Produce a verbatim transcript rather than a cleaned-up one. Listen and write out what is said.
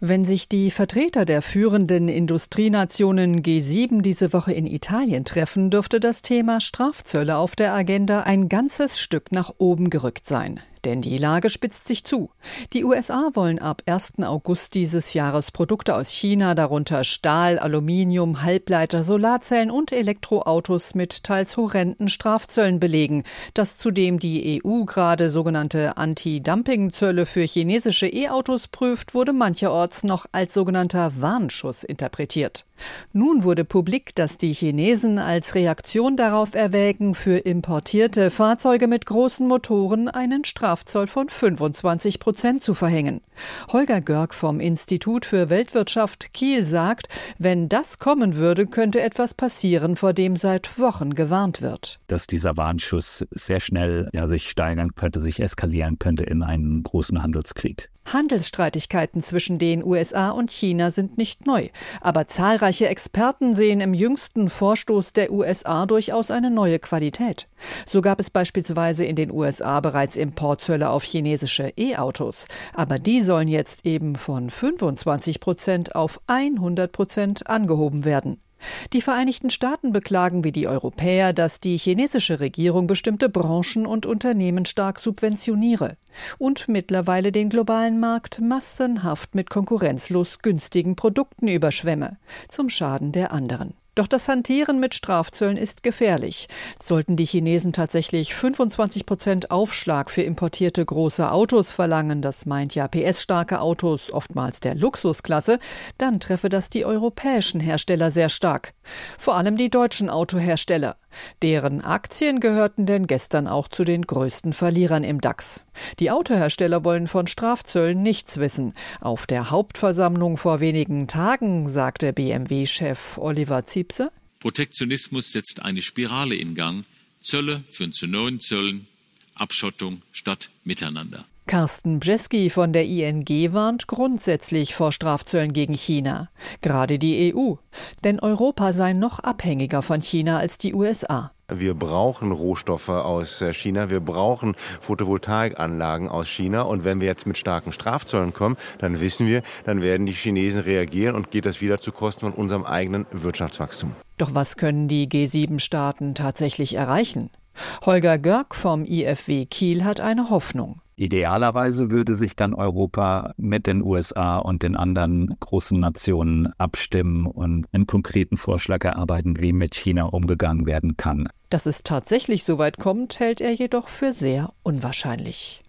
Wenn sich die Vertreter der führenden Industrienationen G sieben diese Woche in Italien treffen, dürfte das Thema Strafzölle auf der Agenda ein ganzes Stück nach oben gerückt sein. Denn die Lage spitzt sich zu. Die U S A wollen ab ersten August dieses Jahres Produkte aus China, darunter Stahl, Aluminium, Halbleiter, Solarzellen und Elektroautos mit teils horrenden Strafzöllen belegen. Dass zudem die E U gerade sogenannte Anti-Dumping-Zölle für chinesische E-Autos prüft, wurde mancherorts noch als sogenannter Warnschuss interpretiert. Nun wurde publik, dass die Chinesen als Reaktion darauf erwägen, für importierte Fahrzeuge mit großen Motoren einen Strafzoll von fünfundzwanzig Prozent zu verhängen. Holger Görg vom Institut für Weltwirtschaft Kiel sagt, wenn das kommen würde, könnte etwas passieren, vor dem seit Wochen gewarnt wird. Dass dieser Warnschuss sehr schnell ja, sich steigern könnte, sich eskalieren könnte in einen großen Handelskrieg. Handelsstreitigkeiten zwischen den U S A und China sind nicht neu. Aber zahlreiche Experten sehen im jüngsten Vorstoß der U S A durchaus eine neue Qualität. So gab es beispielsweise in den U S A bereits Importzölle auf chinesische E-Autos. Aber die sollen jetzt eben von fünfundzwanzig Prozent auf hundert Prozent angehoben werden. Die Vereinigten Staaten beklagen wie die Europäer, dass die chinesische Regierung bestimmte Branchen und Unternehmen stark subventioniere und mittlerweile den globalen Markt massenhaft mit konkurrenzlos günstigen Produkten überschwemme, zum Schaden der anderen. Doch das Hantieren mit Strafzöllen ist gefährlich. Sollten die Chinesen tatsächlich fünfundzwanzig Prozent Aufschlag für importierte große Autos verlangen, das meint ja P S-starke Autos, oftmals der Luxusklasse, dann treffe das die europäischen Hersteller sehr stark. Vor allem die deutschen Autohersteller. Deren Aktien gehörten denn gestern auch zu den größten Verlierern im DAX. Die Autohersteller wollen von Strafzöllen nichts wissen. Auf der Hauptversammlung vor wenigen Tagen sagte B M W-Chef Oliver Zipse: Protektionismus setzt eine Spirale in Gang. Zölle führen zu neuen Zöllen, Abschottung statt Miteinander. Carsten Bjeski von der I N G warnt grundsätzlich vor Strafzöllen gegen China. Gerade die E U. Denn Europa sei noch abhängiger von China als die U S A. Wir brauchen Rohstoffe aus China, wir brauchen Photovoltaikanlagen aus China. Und wenn wir jetzt mit starken Strafzöllen kommen, dann wissen wir, dann werden die Chinesen reagieren und geht das wieder zu Kosten von unserem eigenen Wirtschaftswachstum. Doch was können die G sieben Staaten tatsächlich erreichen? Holger Görg vom I F W Kiel hat eine Hoffnung. Idealerweise würde sich dann Europa mit den U S A und den anderen großen Nationen abstimmen und einen konkreten Vorschlag erarbeiten, wie mit China umgegangen werden kann. Dass es tatsächlich so weit kommt, hält er jedoch für sehr unwahrscheinlich.